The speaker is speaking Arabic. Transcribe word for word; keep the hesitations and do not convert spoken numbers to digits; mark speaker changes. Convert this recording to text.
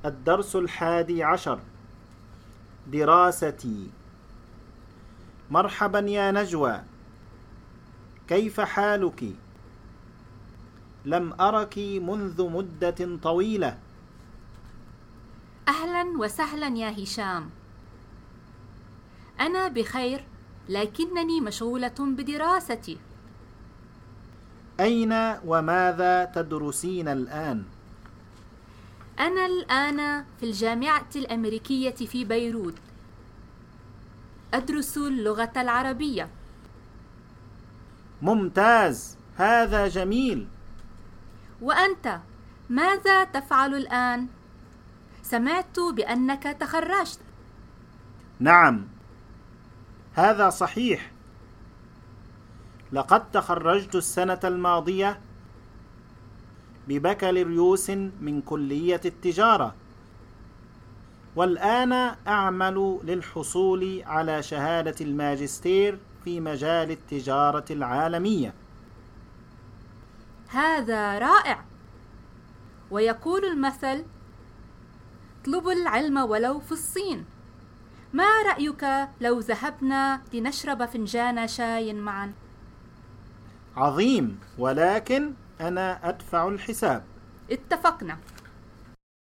Speaker 1: الدرس الحادي عشر. دراستي. مرحبا يا نجوى، كيف حالك؟ لم أرك منذ مدة طويلة.
Speaker 2: أهلا وسهلا يا هشام، أنا بخير، لكنني مشغولة بدراستي.
Speaker 1: أين وماذا تدرسين الآن؟
Speaker 2: أنا الآن في الجامعة الأمريكية في بيروت، أدرس اللغة العربية.
Speaker 1: ممتاز، هذا جميل.
Speaker 2: وأنت ماذا تفعل الآن؟ سمعت بأنك تخرجت.
Speaker 1: نعم، هذا صحيح. لقد تخرجت السنة الماضية ببكالوريوس من كلية التجارة، والآن أعمل للحصول على شهادة الماجستير في مجال التجارة العالمية.
Speaker 2: هذا رائع. ويقول المثل: اطلبوا العلم ولو في الصين. ما رأيك لو ذهبنا لنشرب فنجان شاي معا؟
Speaker 1: عظيم، ولكن أنا أدفع الحساب.
Speaker 2: اتفقنا.